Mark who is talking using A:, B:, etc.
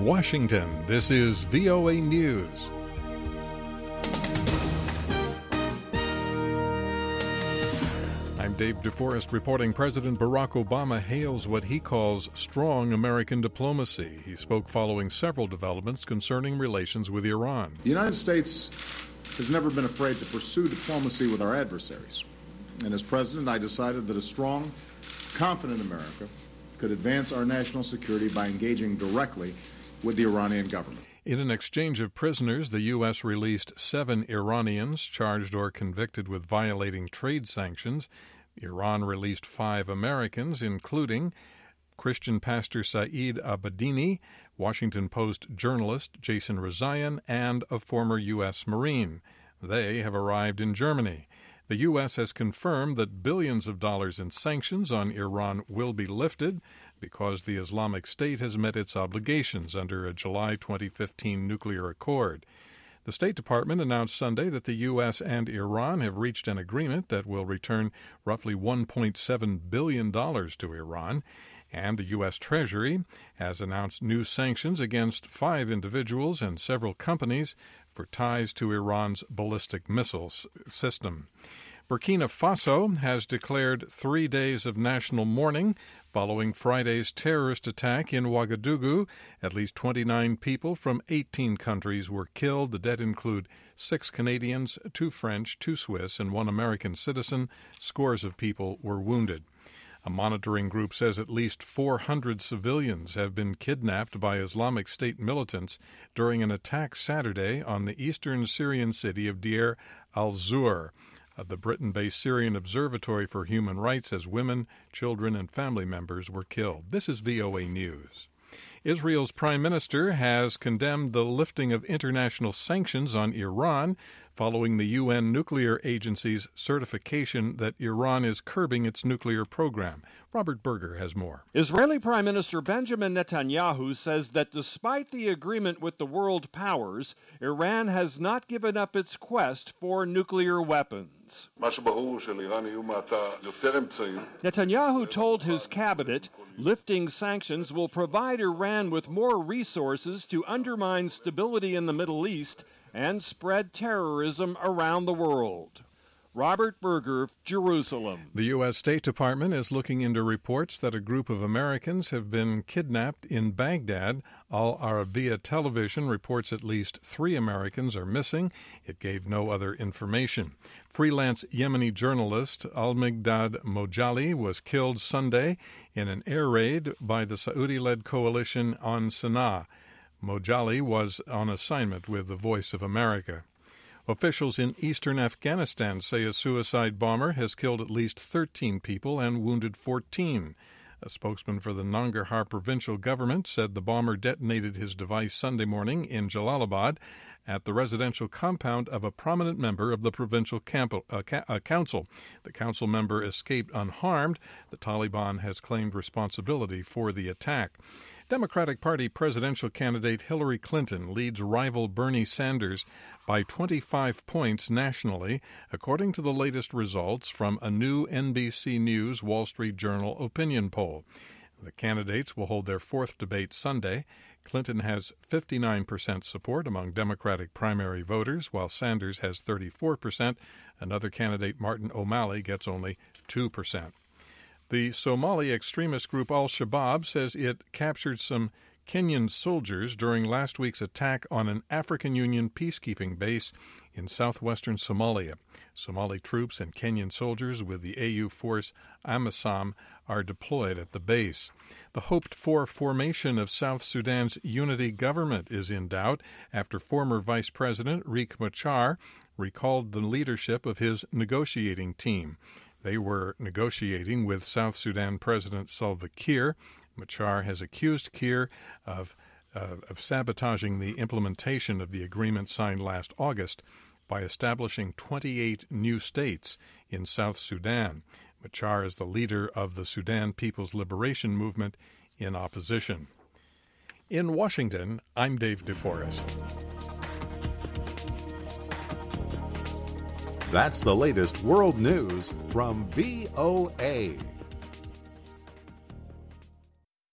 A: In Washington, this is VOA News. I'm Dave DeForest reporting President Barack Obama hails what he calls strong American diplomacy. He spoke following several developments concerning relations with Iran.
B: The United States has never been afraid to pursue diplomacy with our adversaries. And as president, I decided that a strong, confident America could advance our national security by engaging directly with the Iranian government.
A: In an exchange of prisoners, the U.S. released 7 Iranians charged or convicted with violating trade sanctions. Iran released 5 Americans, including Christian pastor Saeed Abedini, Washington Post journalist Jason Rezaian, and a former U.S. Marine. They have arrived in Germany. The U.S. has confirmed that billions of dollars in sanctions on Iran will be lifted because the Islamic State has met its obligations under a July 2015 nuclear accord. The State Department announced Sunday that the U.S. and Iran have reached an agreement that will return roughly $1.7 billion to Iran, and the U.S. Treasury has announced new sanctions against 5 individuals and several companies for ties to Iran's ballistic missile system. Burkina Faso has declared 3 days of national mourning following Friday's terrorist attack in Ouagadougou. At least 29 people from 18 countries were killed. The dead include 6 Canadians, 2 French, 2 Swiss, and 1 American citizen. Scores of people were wounded. A monitoring group says at least 400 civilians have been kidnapped by Islamic State militants during an attack Saturday on the eastern Syrian city of Deir al-Zur. The Britain-based Syrian Observatory for Human Rights says women, children, and family members were killed. This is VOA News. Israel's prime minister has condemned the lifting of international sanctions on Iran following the UN nuclear agency's certification that Iran is curbing its nuclear program. Robert Berger has more.
C: Israeli Prime Minister Benjamin Netanyahu says that despite the agreement with the world powers, Iran has not given up its quest for nuclear weapons. Netanyahu told his cabinet lifting sanctions will provide Iran with more resources to undermine stability in the Middle East and spread terrorism around the world. Robert Berger, Jerusalem.
A: The U.S. State Department is looking into reports that a group of Americans have been kidnapped in Baghdad. Al Arabiya Television reports at least 3 Americans are missing. It gave no other information. Freelance Yemeni journalist Al-Migdad Mojali was killed Sunday in an air raid by the Saudi-led coalition on Sana'a. Mojali was on assignment with the Voice of America. Officials in eastern Afghanistan say a suicide bomber has killed at least 13 people and wounded 14. A spokesman for the Nangarhar provincial government said the bomber detonated his device Sunday morning in Jalalabad at the residential compound of a prominent member of the provincial council. The council member escaped unharmed. The Taliban has claimed responsibility for the attack. Democratic Party presidential candidate Hillary Clinton leads rival Bernie Sanders by 25 points nationally, according to the latest results from a new NBC News Wall Street Journal opinion poll. The candidates will hold their 4th debate Sunday. Clinton has 59% support among Democratic primary voters, while Sanders has 34%. Another candidate, Martin O'Malley, gets only 2%. The Somali extremist group Al-Shabaab says it captured some Kenyan soldiers during last week's attack on an African Union peacekeeping base in southwestern Somalia. Somali troops and Kenyan soldiers with the AU force AMISOM are deployed at the base. The hoped-for formation of South Sudan's unity government is in doubt after former Vice President Riek Machar recalled the leadership of his negotiating team. They were negotiating with South Sudan President Salva Kiir. Machar has accused Kiir of sabotaging the implementation of the agreement signed last August by establishing 28 new states in South Sudan. Machar is the leader of the Sudan People's Liberation Movement in opposition. In Washington, I'm Dave DeForest.
D: That's the latest world news from VOA.